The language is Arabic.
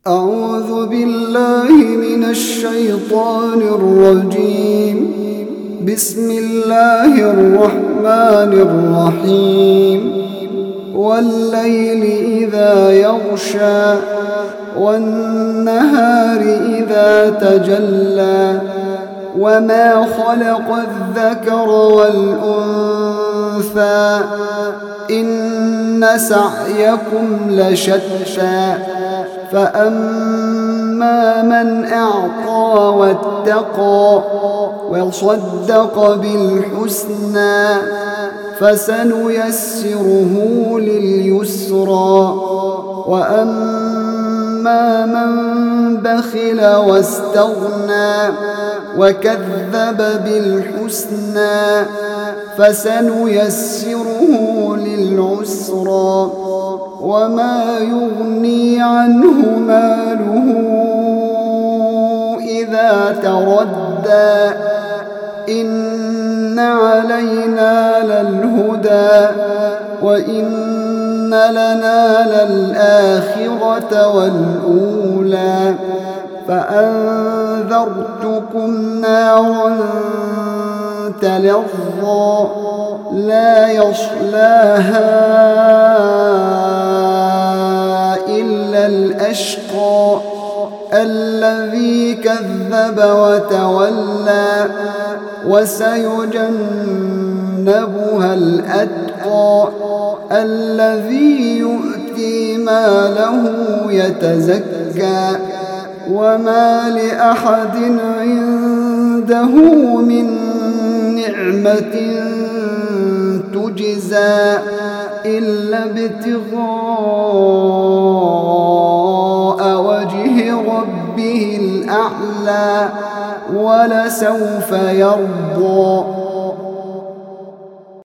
أعوذ بالله من الشيطان الرجيم. بسم الله الرحمن الرحيم. والليل إذا يغشى والنهار إذا تجلى وما خلق الذكر والأنثى إن سعيكم لشتى فأما من أعطى واتقى وصدق بالحسنى فسنيسره لليسرى وأما من بخل واستغنى وكذب بالحسنى فسنيسره للعسرى وما يغني عنه ماله إذا تردى إن علينا للهدى وإن لنا للآخرة والأولى فأنذرتكم نارا تلظى لا يصلاها إلا الأشقى الذي كذب وتولى وسيجنبها الأتقى الذي يؤتي ماله يتزكى وما لأحد عنده من نعمة تجزى إلا ابتغاء وجه ربه الأعلى ولسوف يرضى